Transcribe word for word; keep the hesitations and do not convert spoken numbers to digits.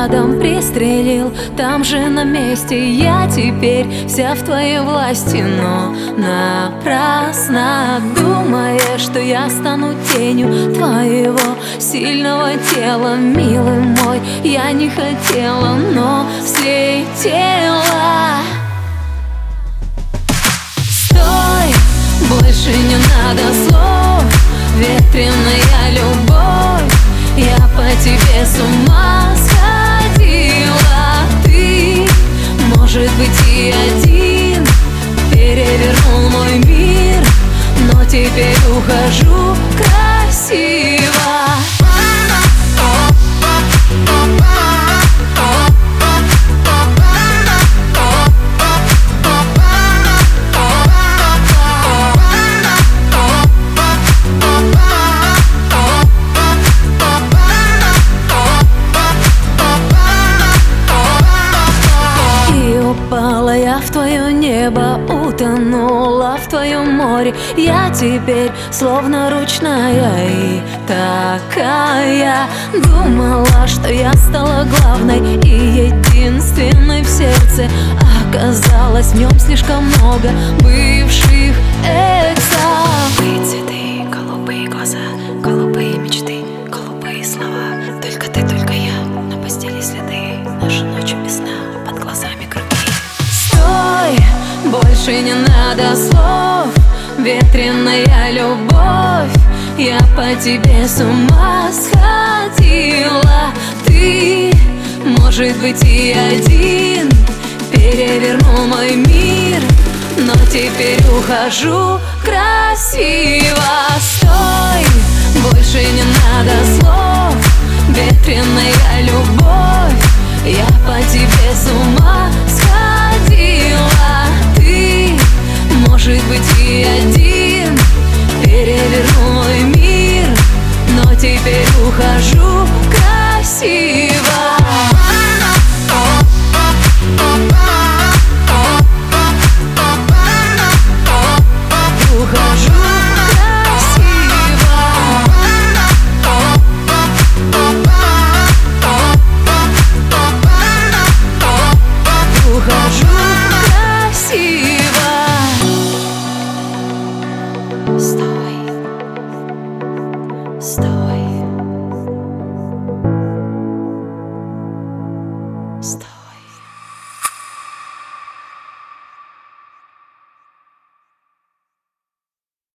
взглядом пристрелил. Там же на месте я теперь вся в твоей власти, но напрасно думая, что я стану тенью твоего сильного тела. Милый мой, я не хотела, но слетела. Стой, больше не надо слов, ветреная любовь. Я по тебе с ума сходила. Ты, может быть, и один перевернул мой мир, но теперь ухожу красиво. Упала я в твое небо, утонула в твоем море. Я теперь словно ручная и такая. Думала, что я стала главной и единственной в сердце. Оказалось, в нем слишком много бывших эксов. Голубые цветы, голубые глаза, голубые мечты, голубые слова. Только ты, только я, на постели следы. Наша ночь без сна, под глазами круги. Больше не надо слов, ветреная любовь. Я по тебе с ума сходила. Ты, может быть, и один перевернул мой мир, но теперь ухожу красиво. Стой, больше не надо слов, ветреная любовь. Я по тебе с ума сходила. Ты, может быть, и один перевернул мой мир, но теперь ухожу красиво. Ухожу Стой, стой, стой.